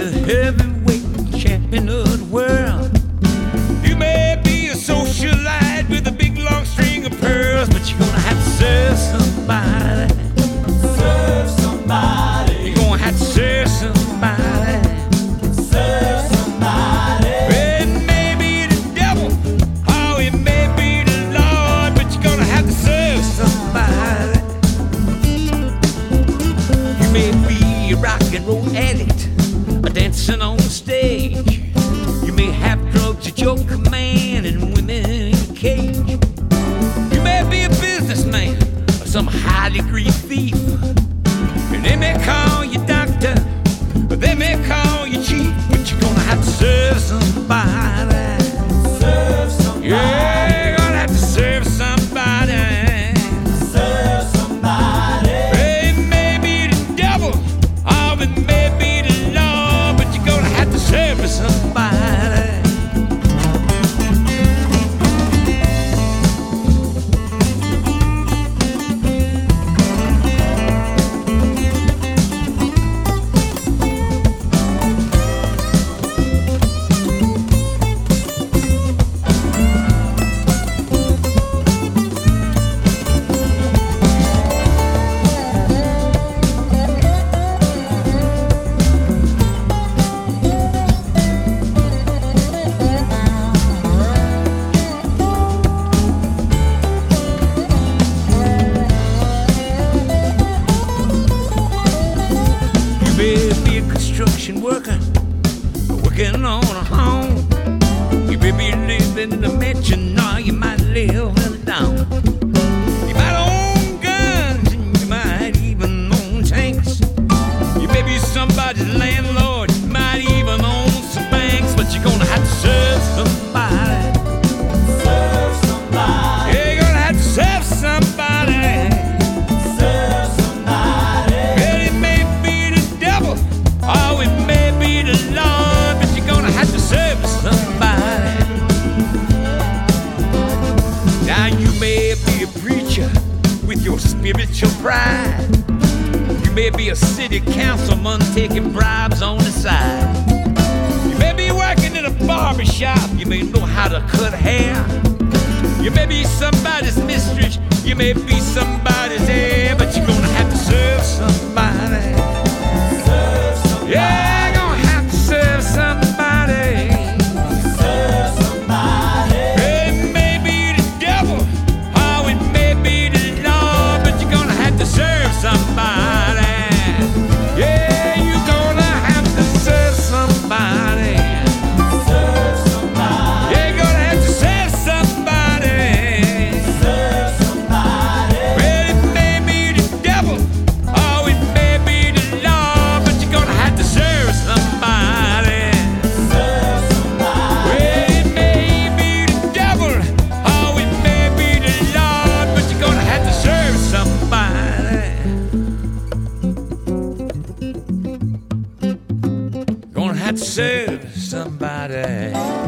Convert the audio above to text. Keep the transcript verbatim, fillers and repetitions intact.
the heavyweight champion of the world. You may be a socialite with a big long string of pearls, but you're gonna have to serve somebody. Serve somebody. You're gonna have to serve somebody. Serve somebody. It may be the devil, oh, it may be the Lord, but you're gonna have to serve somebody. You may be a rock and roll addict, a dancing on the stage. You may have drugs at your command and women in your cage. You may be a businessman or some high-degree thief, and they may call you doctor, or they may call you chief, but you're gonna have to serve somebody. Serve somebody. Yeah, you're gonna have to serve somebody. Serve somebody. It may be the devil, or it may be the Lord, but you're gonna have to serve somebody. Worker, working on a home. You may be living in a mansion, or you might live in a dome. You might own guns, and you might even own tanks. You may be somebody's landlord, you might even own some banks, but you're gonna have to serve somebody. Serve somebody. Yeah, you're gonna have to serve somebody. Serve somebody. Yeah, it may be the devil, or it may be the Lord, but you're gonna have to serve somebody. Now you may be a preacher with your spiritual pride. You may be a city councilman taking bribes on the side. You may be working in a barber shop. You may know how to cut hair. You may be somebody's mistress. You may be somebody's heir, but you're gonna have to serve somebody. Serve somebody. Yeah, gonna have to serve somebody. Serve somebody. It may be the devil, or it may be the Lord, but you're gonna have to serve somebody. Yeah, you're gonna have to serve somebody. Serve somebody. Yeah, you're gonna have to serve somebody. Serve somebody. Well, it may be the devil, or it may be the Lord, but you're gonna have to serve somebody. Serve somebody. Well, it may be the devil, or it may be the Lord, but you're gonna have to serve somebody. Gonna have to serve somebody.